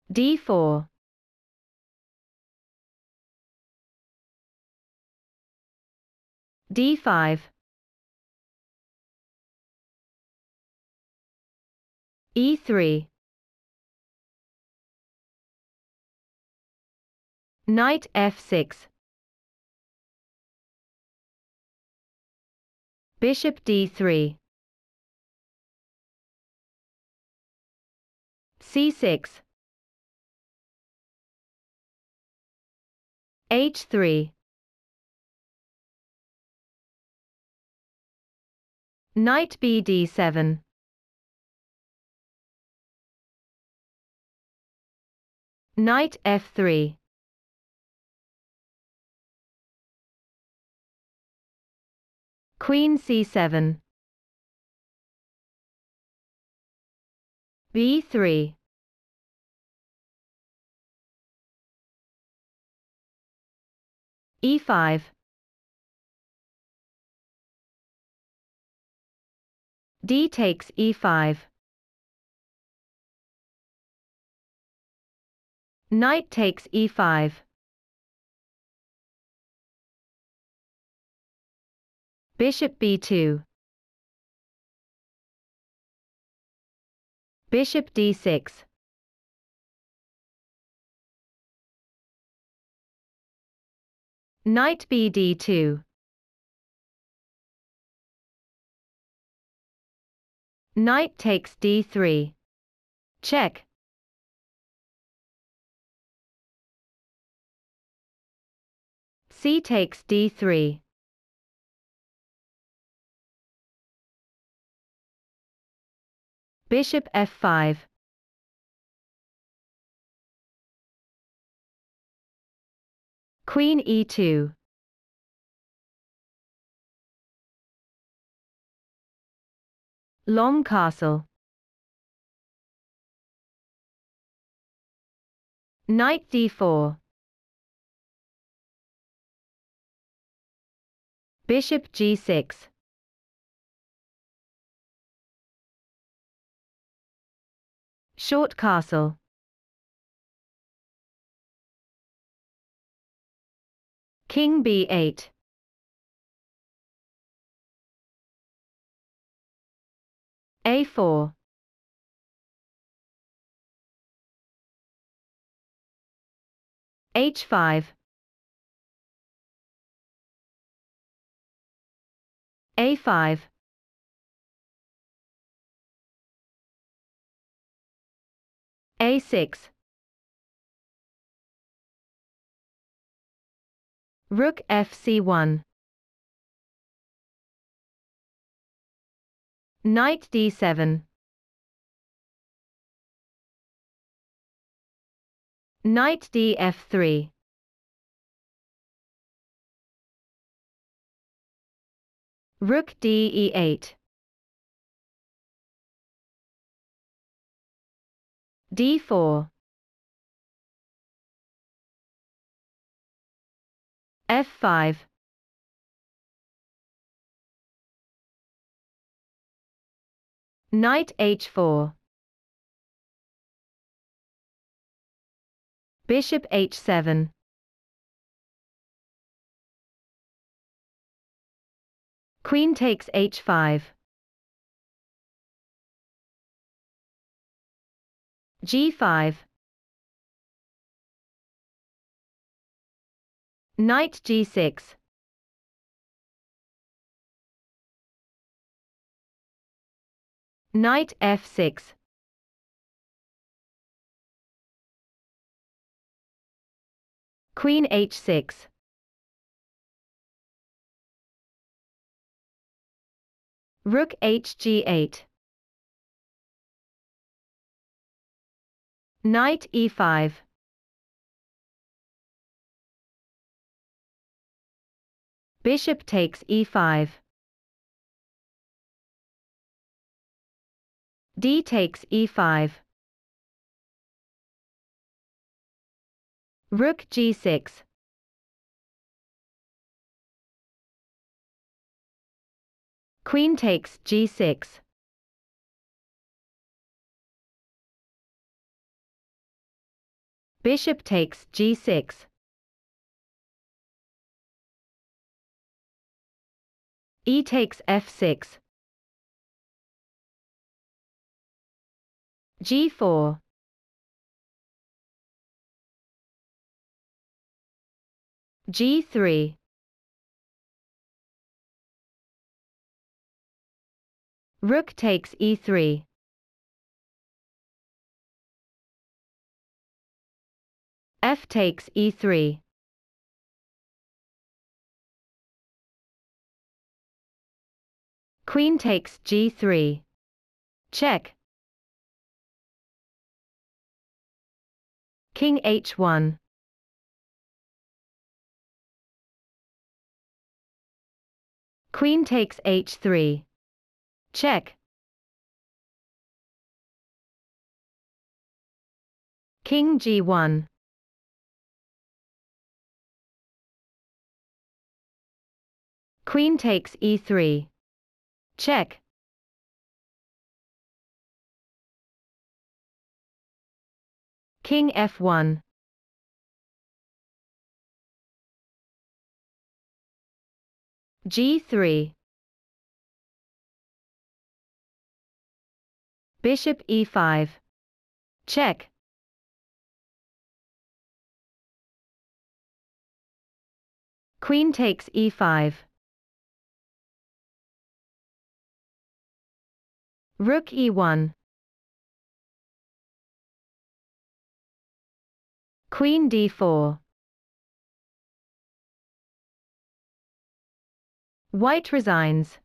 d4, d5, e3, knight f6, bishop d3, c6, h3, knight bd7, knight f3, queen c7, b3, e5, d takes e5, knight takes e5, bishop b2, bishop d6, knight bd2, knight takes d3, check, c takes d3, bishop f5, queen e2, long castle, knight d4, bishop g6, short castle, king b8, a4, h5, a5, a6, rook fc1, knight d7, knight df3, rook de8, d4, f5, knight h4, bishop h7, queen takes h5, g5, knight g6, knight f6, queen h6, rook hg8, knight e5, bishop takes e5, d takes e5, rook g6, queen takes g6, Bishop takes g6. E takes f6. g4. g3. Rook takes e3. F takes e3. Queen takes g3. Check. King h1. Queen takes h3. Check. King g1. Queen takes e3. Check. King f1. g3. Bishop e5. Check. Queen takes e5. Rook e1. Queen d4. White resigns.